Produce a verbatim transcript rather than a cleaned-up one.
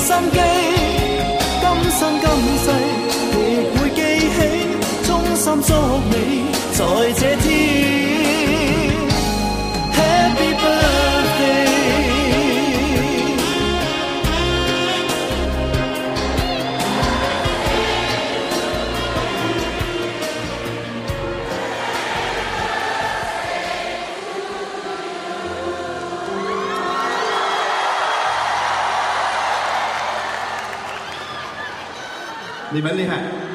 心機，今生今世亦會記起，衷心祝你在這天 Happy birthday。 你们厉害。